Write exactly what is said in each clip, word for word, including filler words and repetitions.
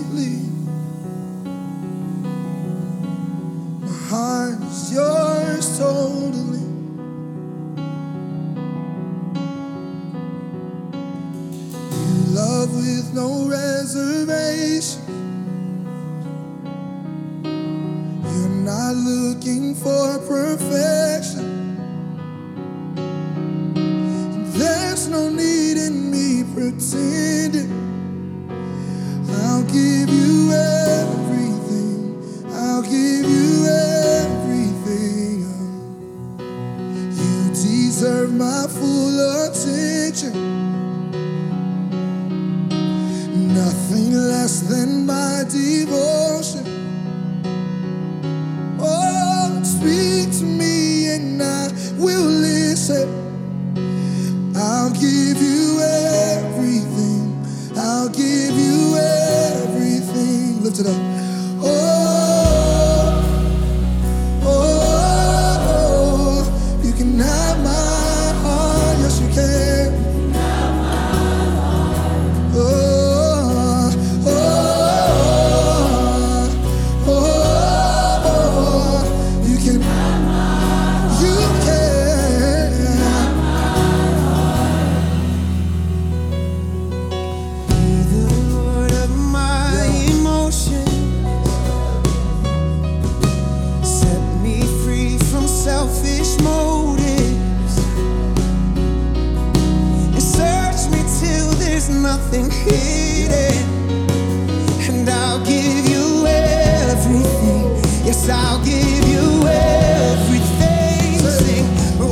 deeply. My heart is yours totally. You love with no reservation. You're not looking for perfection. There's no need in me pretending. I'll give you everything. I'll give you everything. You deserve my full attention. Nothing less than my devotion. Oh, speak to me and I will listen. I'll give you everything. I'll give you everything. Lift it up. Oh, oh, oh, you can have my heart. Yes, you can. Oh, oh, oh, oh, you can. You can. Selfish motives and search me till there's nothing hidden, and I'll give you everything. Yes, I'll give you everything. Sing, oh,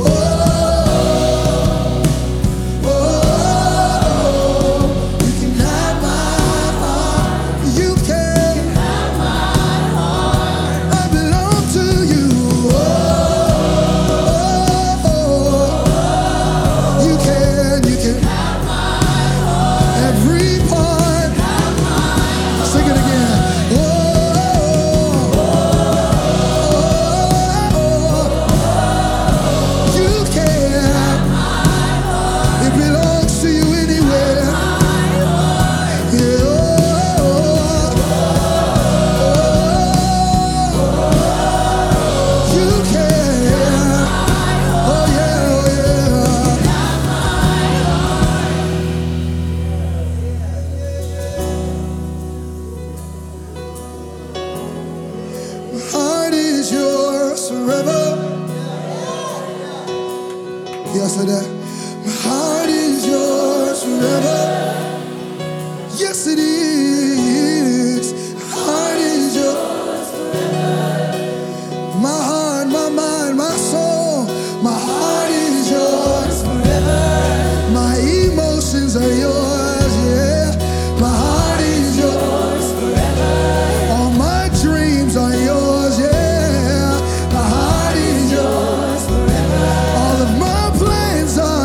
oh, oh, you can have my heart. You can have my heart. I belong to you. Oh, forever. Yes, I did. My heart is yours forever. Yes, it is. My heart is yours forever. My heart, my mind, my soul. My heart is yours forever. My emotions are yours, yeah. My heart is yours forever. All my dreams are yours, yeah. My heart is yours forever. All of my plans are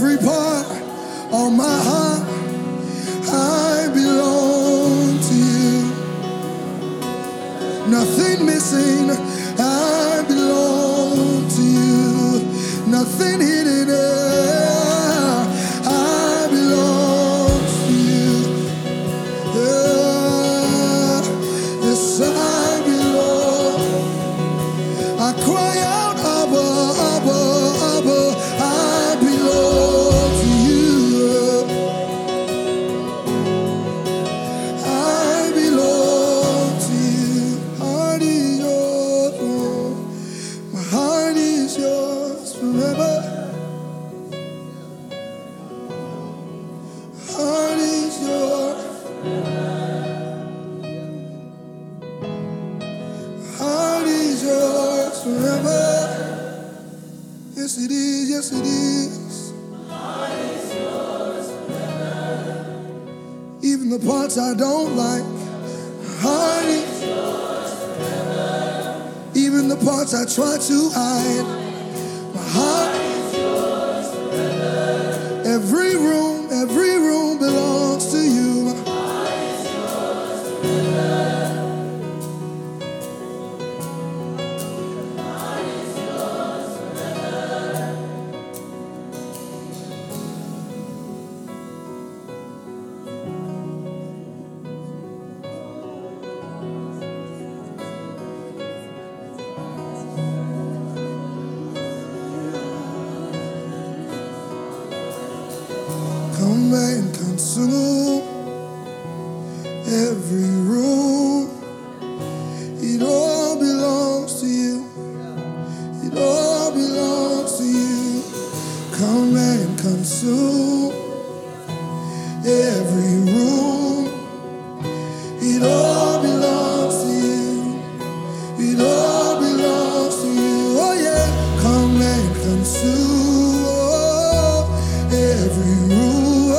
every part of my heart, I belong to you. Nothing missing, I belong to you. Nothing hidden, I belong to you. Yeah, yes, I belong. I cry out, Abba, Abba, Abba, I belong to you. I belong to you. Heart is yours, Lord. My heart is yours forever. Heart is yours. Heart is yours forever. Yes, it is. Yes, it is. Heart is yours forever. Even the parts I don't like. Heart is Yours forever. even the parts I try to hide. My heart, Is yours forever. every room, every room belongs to you. Heart is yours forever. Heart is yours forever. Come and consume every room. It all belongs to you. It all belongs to you. Come and consume every room. It all belongs to you. It all belongs to you. Oh yeah. Come and consume oh, every room.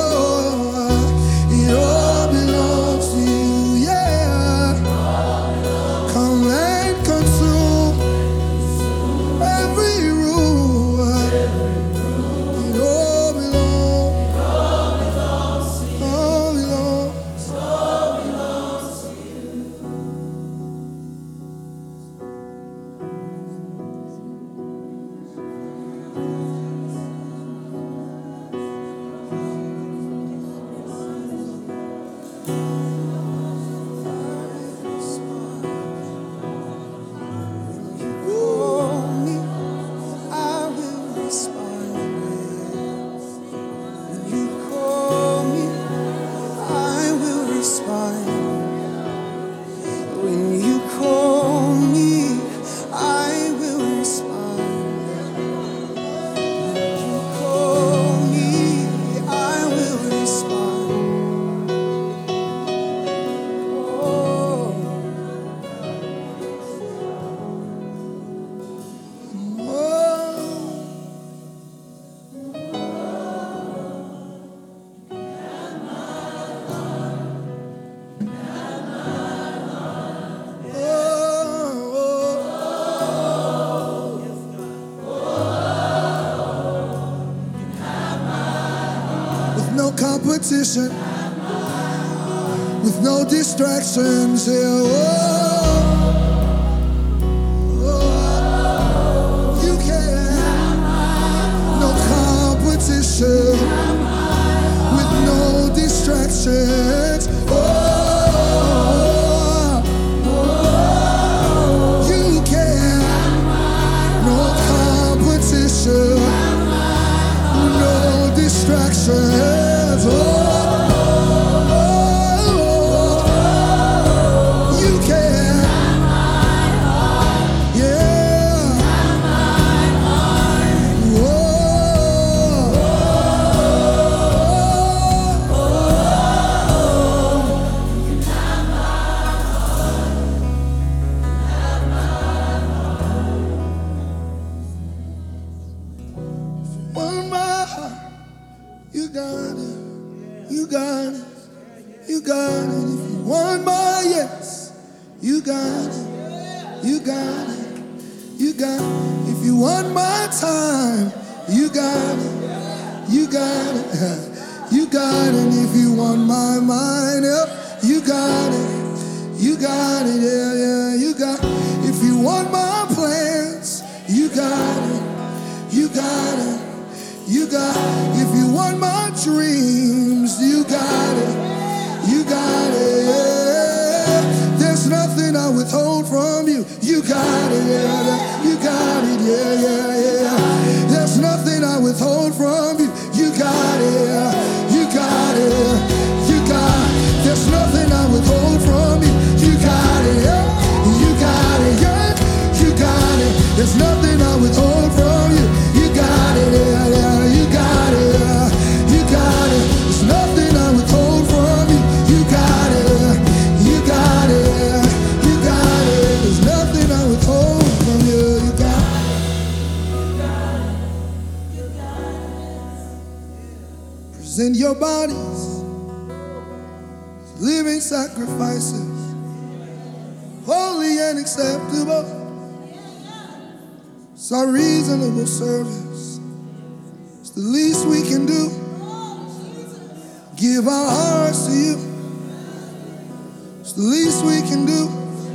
It all belongs to you. Yeah. Come and consume every room. It all belongs. All belongs. Call me, I will respond. When you call me, I will respond. When you call me, I will respond. When you call me, I will respond. Oh. Oh. With no competition, with no distractions, yeah. Oh, oh, you can, no competition, with no distractions. Oh, you can, no competition, no distractions. Oh, you can, yeah. One my heart, you got it, you got it, you got it. If you want my yes, you got it, you got it, you got it. If you want my time, you got it, You got it. You got it. If you want my mind, yep, you got it. You got it. Yeah, yeah, you got it. If you want my plans, you got it. You got it. You got it. If you want my dreams, you got it. You got it. Yeah. There's nothing I withhold from you. You got it. Yeah, you got it. Yeah, yeah, yeah. There's nothing I withhold from you. You got it. You got it. You got it. There's nothing I withhold from you. You got it. Yeah. You got it. Yeah. You got it. There's nothing I withhold from you. You got it. Yeah, yeah. You got it. Yeah. You got it. There's nothing I withhold from you. You got it. You got it. You got it. There's nothing I withhold from you. You got it. Present your bodies, living sacrifices, holy and acceptable. It's our reasonable service. It's the least we can do. Give our hearts to you. It's the least we can do.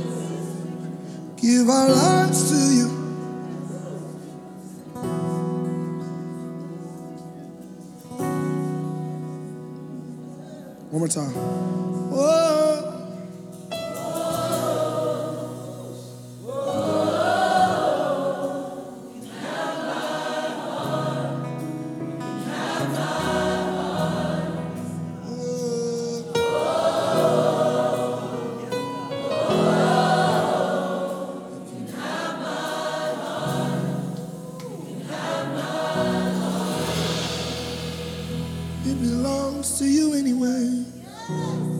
Give our lives to you. One more time. Whoa. It belongs to you anyway.